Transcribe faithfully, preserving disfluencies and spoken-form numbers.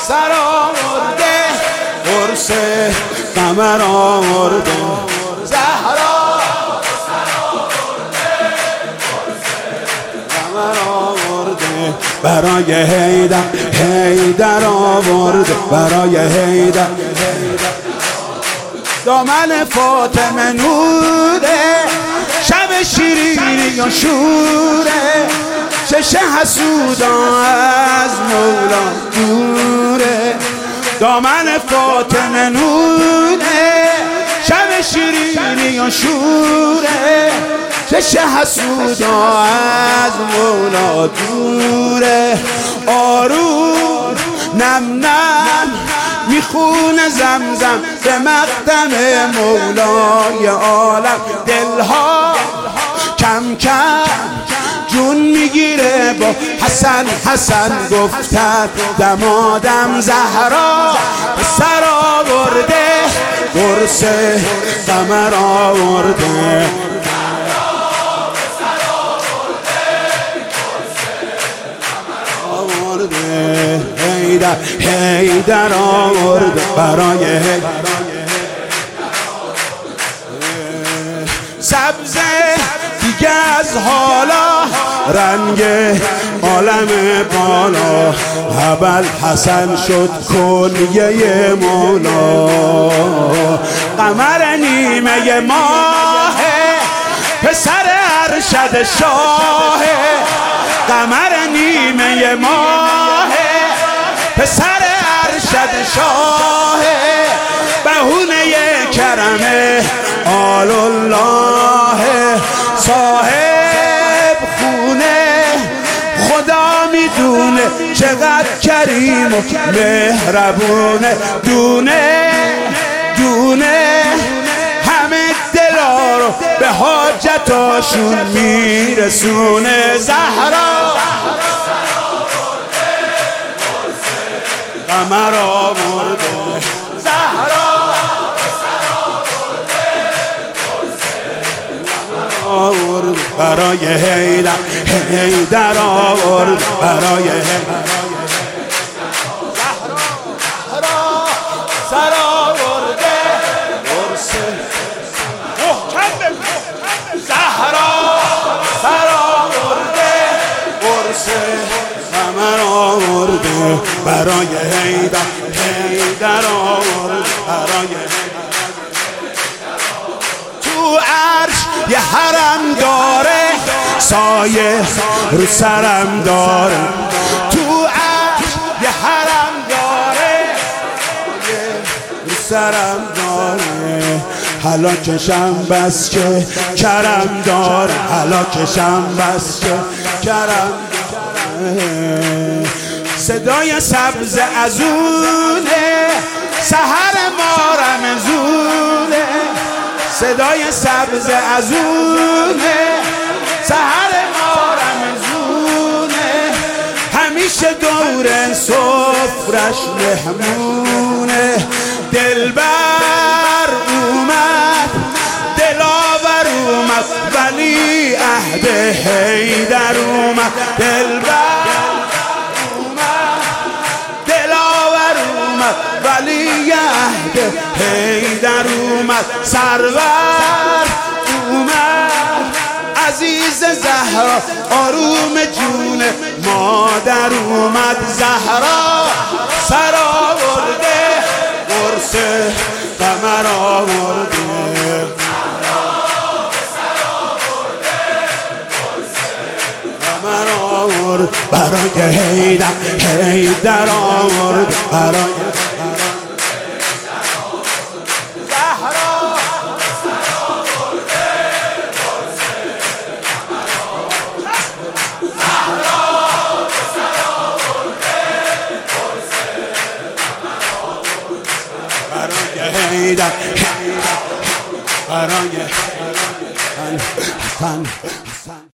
سر آورده قرص قمر آورده زهرا برای حیدر حیدر آورد برای حیدر دامن فاطمه نوره شب شیرینی و شوره چشم حسودا از مولا دوره دامن فاطمه نوره شب شیرینی و شوره چشم حسودا از مولا دوره آروم نم نم میخونه زمزم به مقدم مولای عالم دلها کم کم جون میگیره با حسن حسن گفتن دمادم زهرا سر آورده قرص قمر آورده حیدر حیدر آورد برای حیدر سبز دیگه از حالا رنگ عالم بالا ابل حسن شد کنیه مولا قمر نیمه ماه پسر ارشد شاه قمر نیمه ماه پسر ارشد شاه بهونه کرم آل الله صاحب خونه خدا میدونه چقدر کریم و مهربونه دونه دونه همه دلا رو به حاجتاشون میرسونه زهرا قمر آورده زهرا آورد برای حیدر حیدر آورد برای حیدر زهرا سر آورده قرص محکم زهرا سر آورده قرص قمر آورده برای حیدر حیدر آورد برای تو عرش یه حرم داره سایه رو سرم داره تو عرش یه حرم داره سایه رو سرم داره حالا کشم بس که کرم داره حالا کشم بس که کرم داره صدای سبز ازونه سحر ما رمزونه صدای سبز ازونه سحر ما رمزونه همیشه دور سفرش مهمونه دلبر اومد دلاور اومد ولی عهد حیدر اومد دلبر اومد دلاور اومد ولی عهد حیدر اومد سرور اومد عزیز زهرا آروم جون مادر اومد زهرا سر آورده قرص قمر آورده قمر آورد برای حیدر حیدر آورد برای حیدر برای